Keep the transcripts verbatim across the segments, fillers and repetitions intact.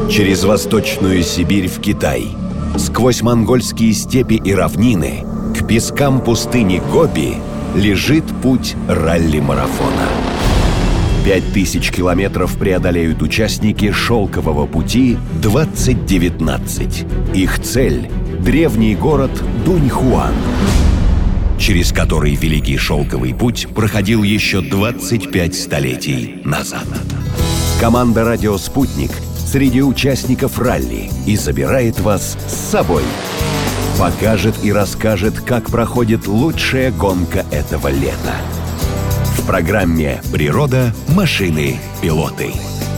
Через Восточную Сибирь в Китай, сквозь монгольские степи и равнины, к пескам пустыни Гоби лежит путь ралли-марафона. Пять тысяч километров преодолеют участники шелкового пути двадцать девятнадцать. Их цель – древний город Дуньхуан, через который Великий Шелковый путь проходил еще двадцать пять столетий назад. Команда «Радио Спутник» среди участников ралли и забирает вас с собой. Покажет и расскажет, как проходит лучшая гонка этого лета. В программе «Природа, машины, пилоты».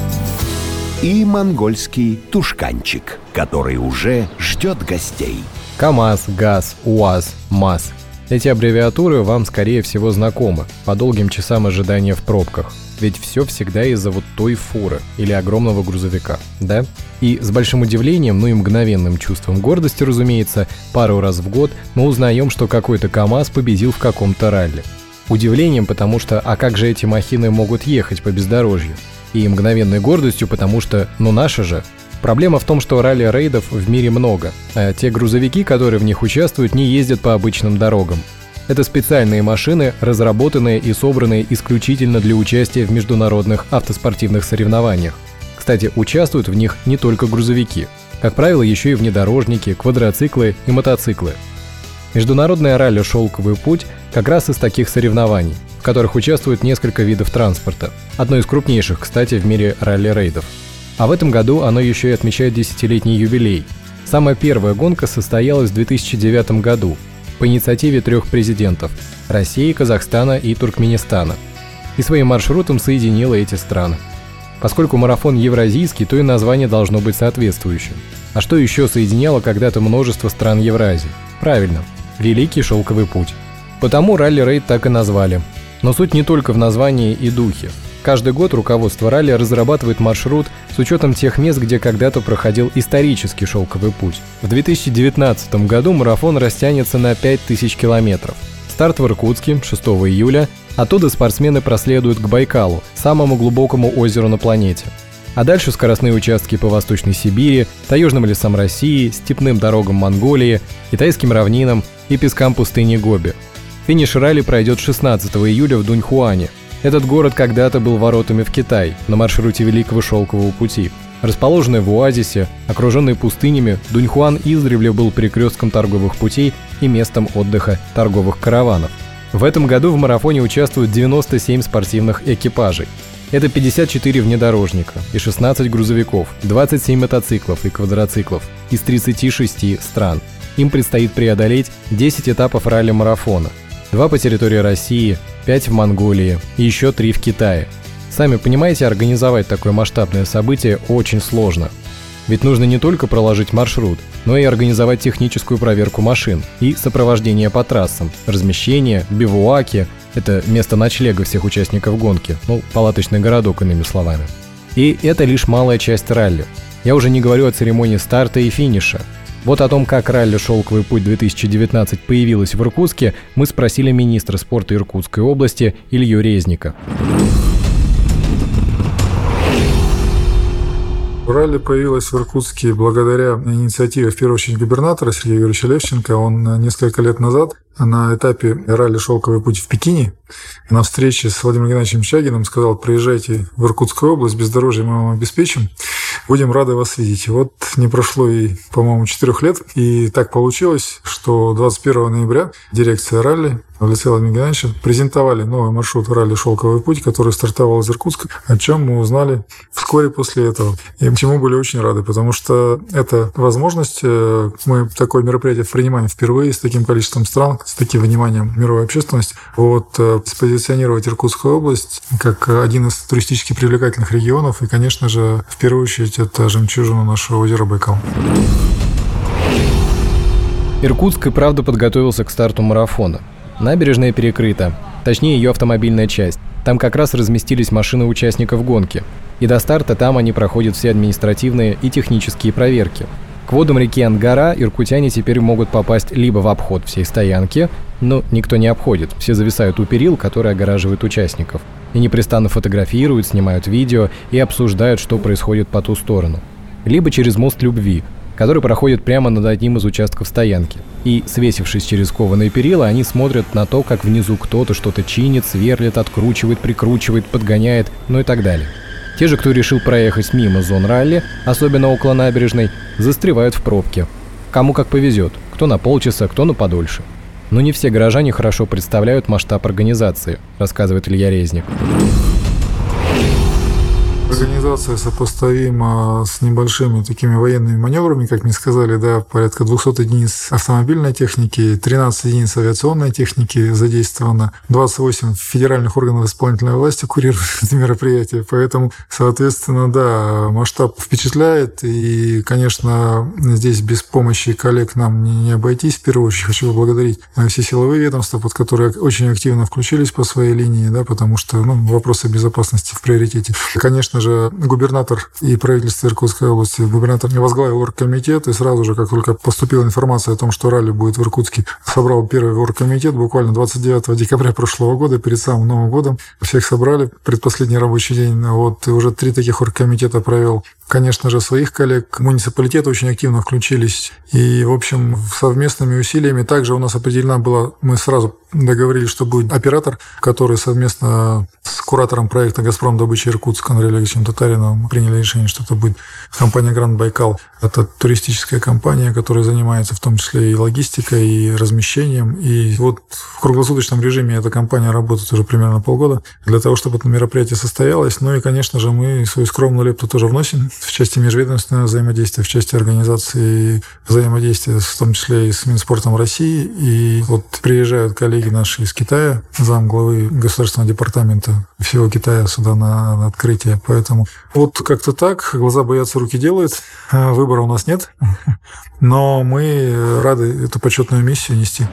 И монгольский тушканчик, который уже ждет гостей. КАМАЗ, ГАЗ, УАЗ, МАЗ. Эти аббревиатуры вам, скорее всего, знакомы по долгим часам ожидания в пробках. Ведь все всегда из-за вот той фуры или огромного грузовика, да? И с большим удивлением, ну и мгновенным чувством гордости, разумеется, пару раз в год мы узнаем, что какой-то КАМАЗ победил в каком-то ралли. Удивлением, потому что, а как же эти махины могут ехать по бездорожью? И мгновенной гордостью, потому что, ну наши же. Проблема в том, что ралли-рейдов в мире много, а те грузовики, которые в них участвуют, не ездят по обычным дорогам. Это специальные машины, разработанные и собранные исключительно для участия в международных автоспортивных соревнованиях. Кстати, участвуют в них не только грузовики. Как правило, еще и внедорожники, квадроциклы и мотоциклы. Международное ралли «Шелковый путь» как раз из таких соревнований, в которых участвует несколько видов транспорта. Одно из крупнейших, кстати, в мире ралли-рейдов. А в этом году оно еще и отмечает десятилетний юбилей. Самая первая гонка состоялась в две тысячи девятом году по инициативе трех президентов – России, Казахстана и Туркменистана. И своим маршрутом соединила эти страны. Поскольку марафон евразийский, то и название должно быть соответствующим. А что еще соединяло когда-то множество стран Евразии? Правильно, Великий Шелковый путь. Потому ралли-рейд так и назвали. Но суть не только в названии и духе. Каждый год руководство ралли разрабатывает маршрут с учетом тех мест, где когда-то проходил исторический шелковый путь. В две тысячи девятнадцатом году марафон растянется на пять тысяч километров. Старт в Иркутске шестого июля, оттуда спортсмены проследуют к Байкалу, самому глубокому озеру на планете. А дальше скоростные участки по Восточной Сибири, таежным лесам России, степным дорогам Монголии, китайским равнинам и пескам пустыни Гоби. Финиш ралли пройдет шестнадцатого июля в Дуньхуане. Этот город когда-то был воротами в Китай на маршруте Великого Шелкового пути. Расположенный в оазисе, окруженный пустынями, Дуньхуан издревле был перекрестком торговых путей и местом отдыха торговых караванов. В этом году в марафоне участвуют девяносто семь спортивных экипажей. Это пятьдесят четыре внедорожника и шестнадцать грузовиков, двадцать семь мотоциклов и квадроциклов из тридцати шести стран. Им предстоит преодолеть десять этапов ралли-марафона. Два по территории России, пять в Монголии и еще три в Китае. Сами понимаете, организовать такое масштабное событие очень сложно. Ведь нужно не только проложить маршрут, но и организовать техническую проверку машин и сопровождение по трассам, размещение, бивуаки – это место ночлега всех участников гонки, ну, палаточный городок, иными словами. И это лишь малая часть ралли. Я уже не говорю о церемонии старта и финиша. Вот о том, как ралли «Шелковый путь-две тысячи девятнадцать» появилось в Иркутске, мы спросили министра спорта Иркутской области Илью Резника. Ралли появилось в Иркутске благодаря инициативе, в первую очередь, губернатора Сергея Юрьевича Левченко. Он несколько лет назад на этапе ралли «Шелковый путь» в Пекине на встрече с Владимиром Геннадьевичем Чагиным сказал: приезжайте в Иркутскую область, бездорожье мы вам обеспечим, будем рады вас видеть. Вот не прошло и, по-моему, четырех лет, и так получилось, что двадцать первого ноября дирекция ралли в лице Владимира Геннадьевича презентовали новый маршрут ралли «Шелковый путь», который стартовал из Иркутска, о чем мы узнали вскоре после этого. И чему были очень рады, потому что это возможность, мы такое мероприятие принимаем впервые с таким количеством стран, с таким вниманием мировой общественности. Вот спозиционировать Иркутскую область как один из туристически привлекательных регионов, и, конечно же, в первую очередь, это жемчужина нашего озера Байкал. Иркутск и правда подготовился к старту марафона. Набережная перекрыта, точнее ее автомобильная часть. Там как раз разместились машины участников гонки. И до старта там они проходят все административные и технические проверки. К водам реки Ангара иркутяне теперь могут попасть либо в обход всей стоянки, но никто не обходит, все зависают у перил, которые огораживают участников, и непрестанно фотографируют, снимают видео и обсуждают, что происходит по ту сторону. либо через мост любви, который проходит прямо над одним из участков стоянки. И, свесившись через кованые перила, они смотрят на то, как внизу кто-то что-то чинит, сверлит, откручивает, прикручивает, подгоняет, ну и так далее. Те же, кто решил проехать мимо зон ралли, особенно около набережной, застревают в пробке. Кому как повезет, кто на полчаса, кто на подольше. Но не все горожане хорошо представляют масштаб организации, рассказывает Илья Резник. Организация сопоставима с небольшими такими военными маневрами, как мне сказали, да, порядка двести единиц автомобильной техники, тринадцать единиц авиационной техники задействовано, двадцать восемь федеральных органов исполнительной власти курируют это мероприятие, поэтому, соответственно, да, масштаб впечатляет, и, конечно, здесь без помощи коллег нам не, не обойтись. В первую очередь хочу поблагодарить все силовые ведомства, под которые очень активно включились по своей линии, да, потому что, ну, вопросы безопасности в приоритете. Конечно же, губернатор и правительство Иркутской области, губернатор возглавил оргкомитет, и сразу же, как только поступила информация о том, что ралли будет в Иркутске, собрал первый оргкомитет буквально двадцать девятого декабря прошлого года, перед самым Новым годом. Всех собрали, предпоследний рабочий день. Вот, и уже три таких оргкомитета провел. Конечно же, своих коллег. Муниципалитеты очень активно включились. И, в общем, совместными усилиями также у нас определена была, мы сразу договорились, что будет оператор, который совместно с куратором проекта «Газпром добыча Иркутск» Андреем Олеговичем Татариновым приняли решение, что это будет компания «Гранд Байкал». Это туристическая компания, которая занимается в том числе и логистикой, и размещением. И вот в круглосуточном режиме эта компания работает уже примерно полгода для того, чтобы это мероприятие состоялось. Ну и, конечно же, мы свою скромную лепту тоже вносим в части межведомственного взаимодействия, в части организации взаимодействия, в том числе и с Минспортом России. И вот приезжают коллеги наши из Китая, замглавы Государственного департамента всего Китая сюда на, на открытие. Поэтому вот как-то так. Глаза боятся, руки делают. Выбора у нас нет. Но мы рады эту почетную миссию нести.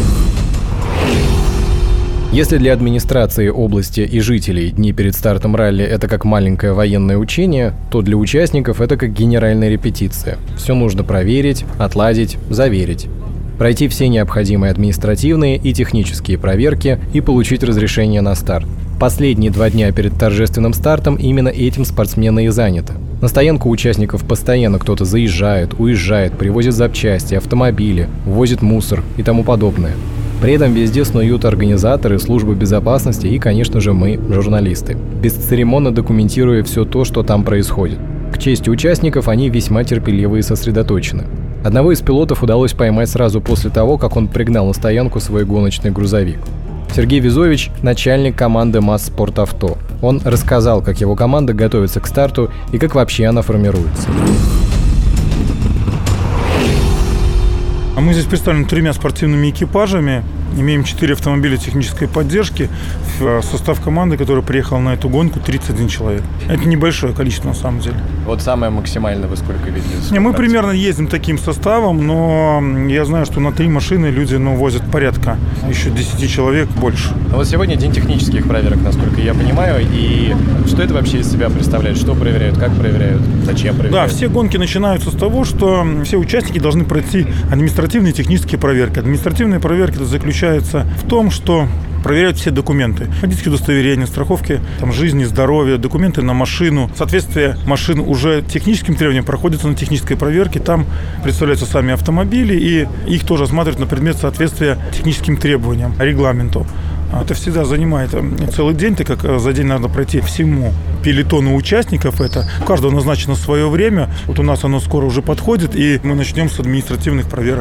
Если для администрации области и жителей дни перед стартом ралли – это как маленькое военное учение, то для участников это как генеральная репетиция. Все нужно проверить, отладить, заверить. Пройти все необходимые административные и технические проверки и получить разрешение на старт. Последние два дня перед торжественным стартом именно этим спортсмены и заняты. На стоянку участников постоянно кто-то заезжает, уезжает, привозит запчасти, автомобили, возит мусор и тому подобное. При этом везде снуют организаторы, службы безопасности и, конечно же, мы, журналисты, бесцеремонно документируя все то, что там происходит. К чести участников, они весьма терпеливы и сосредоточены. Одного из пилотов удалось поймать сразу после того, как он пригнал на стоянку свой гоночный грузовик. Сергей Визович – начальник команды МАЗ «Спортавто». Он рассказал, как его команда готовится к старту и как вообще она формируется. Мы здесь представлены тремя спортивными экипажами, имеем четыре автомобиля технической поддержки. В состав команды, которая приехала на эту гонку, тридцать один человек. Это небольшое количество на самом деле. Вот самое максимальное вы сколько видели? Не, мы примерно ездим таким составом, но я знаю, что на три машины люди ну, возят порядка еще десять человек больше. А вот сегодня день технических проверок, насколько я понимаю. И что это вообще из себя представляет? Что проверяют, как проверяют, зачем проверяют? Да, все гонки начинаются с того, что все участники должны пройти административные и технические проверки. Административные проверки это заключаются в том, что проверяют все документы. Водительские удостоверения, страховки там, жизни, здоровья, документы на машину. Соответствие машин уже техническим требованиям проходится на технической проверке. Там представляются сами автомобили, и их тоже осматривают на предмет соответствия техническим требованиям, регламенту. Это всегда занимает целый день, так как за день надо пройти всему пелотону участников. Это у каждого назначено свое время. Вот у нас оно скоро уже подходит, и мы начнем с административных проверок.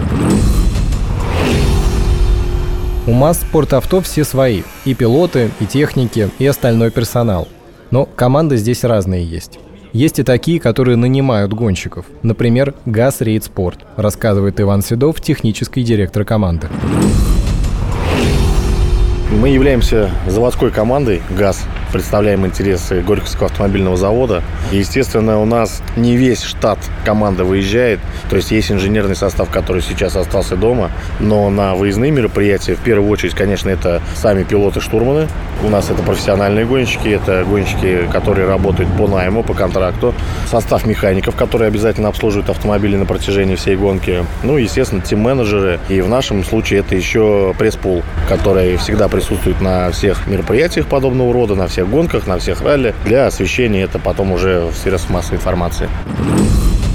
У МАЗ «Спортавто» все свои. И пилоты, и техники, и остальной персонал. Но команды здесь разные есть. Есть и такие, которые нанимают гонщиков. Например, ГАЗ «Рейд Спорт», рассказывает Иван Седов, технический директор команды. Мы являемся заводской командой ГАЗ, представляем интересы Горьковского автомобильного завода. И, естественно, у нас не весь штат команды выезжает. То есть есть инженерный состав, который сейчас остался дома. Но на выездные мероприятия, в первую очередь, конечно, это сами пилоты-штурманы. У нас это профессиональные гонщики, это гонщики, которые работают по найму, по контракту. Состав механиков, которые обязательно обслуживают автомобили на протяжении всей гонки. Ну и, естественно, тим-менеджеры. И в нашем случае это еще пресс-пул, который всегда присутствует на всех мероприятиях подобного рода, на всех гонках, на всех ралли. Для освещения это потом уже в средствах массовой информации.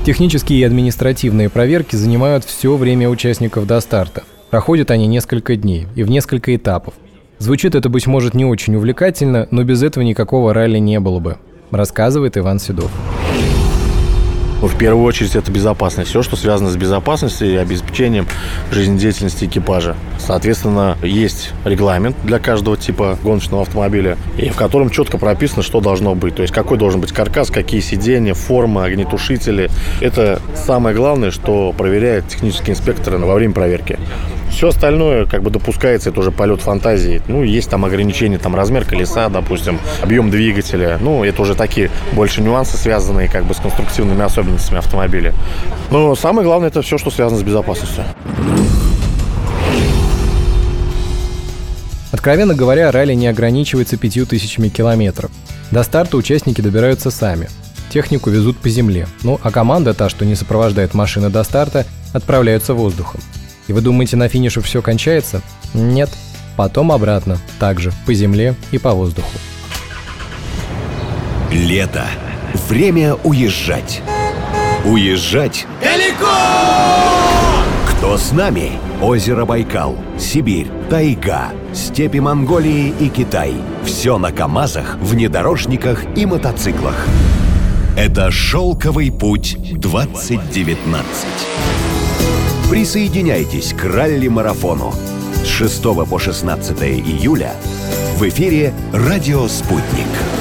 Технические и административные проверки занимают все время участников до старта. Проходят они несколько дней и в несколько этапов. Звучит это, быть может, не очень увлекательно, но без этого никакого ралли не было бы, рассказывает Иван Седов. В первую очередь это безопасность. Все, что связано с безопасностью и обеспечением жизнедеятельности экипажа. Соответственно, есть регламент для каждого типа гоночного автомобиля, и в котором четко прописано, что должно быть. То есть какой должен быть каркас, какие сиденья, форма, огнетушители. Это самое главное, что проверяют технические инспекторы во время проверки. Все остальное как бы допускается, это уже полет фантазии. Ну, есть там ограничения, там размер колеса, допустим, объем двигателя. Ну, это уже такие больше нюансы, связанные как бы с конструктивными особенностями автомобиля. Но самое главное, это все, что связано с безопасностью. Откровенно говоря, ралли не ограничивается пятью тысячами километров. До старта участники добираются сами. Технику везут по земле. Ну, а команда, та, что не сопровождает машины до старта, отправляются воздухом. И вы думаете, на финише все кончается? Нет. Потом обратно. Также по земле и по воздуху. Лето. Время уезжать. Уезжать далеко! Кто с нами? Озеро Байкал, Сибирь, тайга, степи Монголии и Китай. Все на КАМАЗах, внедорожниках и мотоциклах. Это «Шелковый путь двадцать девятнадцать». Присоединяйтесь к ралли-марафону с шестого по шестнадцатое июля в эфире «Радио Спутник».